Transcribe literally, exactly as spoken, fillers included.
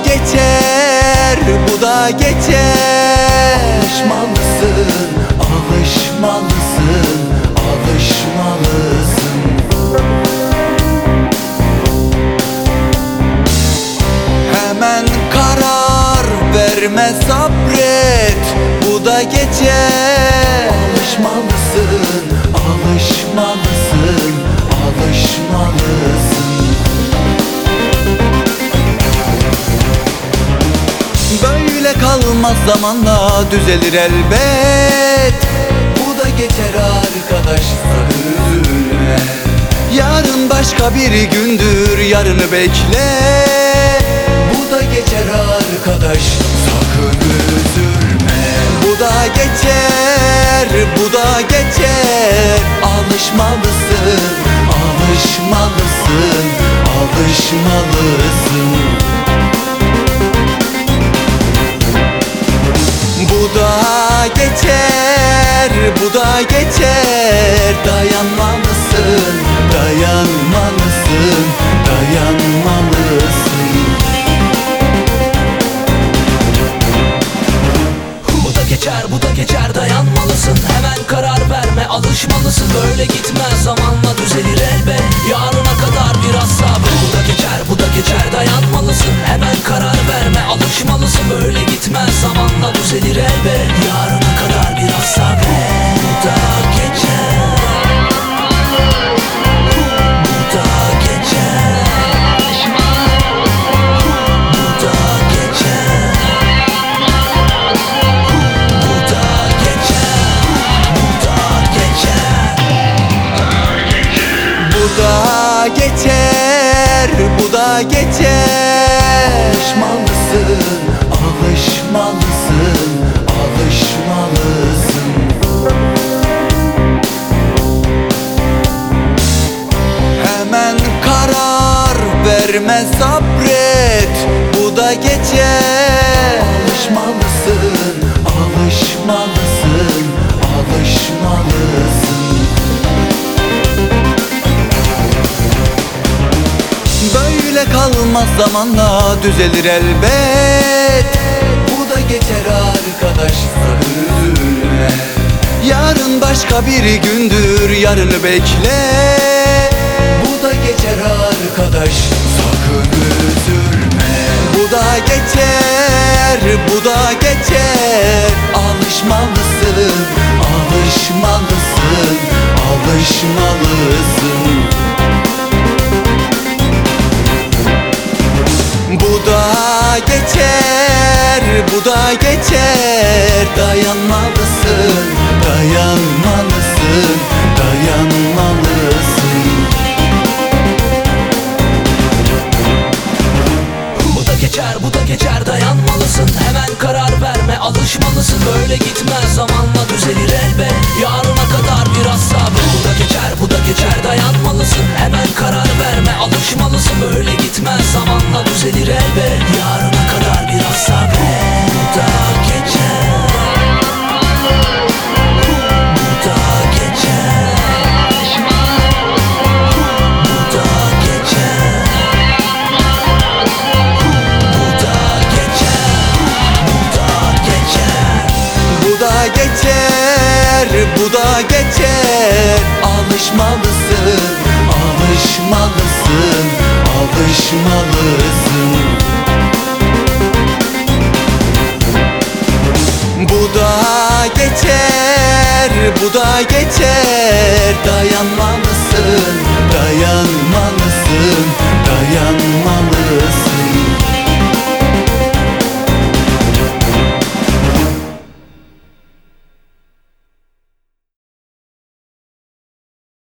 geçer, bu da geçer. Alışmalısın, alışmalısın, alışmalısın. Hemen karar verme, sabret, bu da geçer. Alışmalısın, alışmalısın, alışmalısın. Böyle kalmaz, zamanla düzelir elbet. Bu da geçer arkadaş, sakın üzülme. Yarın başka bir gündür, yarını bekle. Bu da geçer arkadaş, sakın üzülme. Bu da geçer, bu da geçer. Alışmalısın, alışmalısın, alışmalısın. Bu da geçer, bu da geçer. Dayanmalısın, dayanmalısın, dayanmalısın. Bu da geçer, bu da geçer, dayanmalısın. Hemen karar verme, alışmalısın. Böyle gitmez, zamanla düzelir elbet. Yarına kadar biraz sabır. Bu da geçer, bu da geçer, dayanmalısın. Hemen karar verme, alışmalısın. Böyle gitmez, zamanla düzelir elbet. Yarına kadar biraz sabır. Bu da geçer, bu da geçer, bu da geçer, bu da geçer, bu da geçer. Bu da geçer, bu da geçer. Alışmalısın, alışmalısın, alışmalısın. Hemen karar verme, sabret, bu da geçer. Alışmalısın, alışmalısın, alışmalısın. Böyle kalmaz, zamanla düzelir elbet. Bu da geçer arkadaş, sakın üzülme. Yarın başka bir gündür, yarını bekle. Bu da geçer arkadaş, sakın üzülme. Bu da geçer, bu da geçer. Alışmalısın, alışmalısın, alışmalısın. Bu da geçer, bu da geçer. Dayanmalısın, dayanmalısın, dayanmalısın. Bu da geçer, bu da geçer, dayanmalısın. Hemen karar verme, alışmalısın. Böyle gitmez, zamanla düzelir elbet. Yarına kadar biraz sabır. Bu da geçer, bu da geçer, dayanmalısın. Hemen karar verme, alışmalısın. Böyle gitmez, zamanla düzelir elbet. Yarına kadar biraz sabır. Bu da geçer, bu da geçer, bu da geçer, bu da geçer, bu da geçer. Bu da geçer, bu da geçer. Alışmalısın, alışmalısın, alışmalısın. Bu da geçer, bu da geçer. Dayanmalısın, dayanmalısın.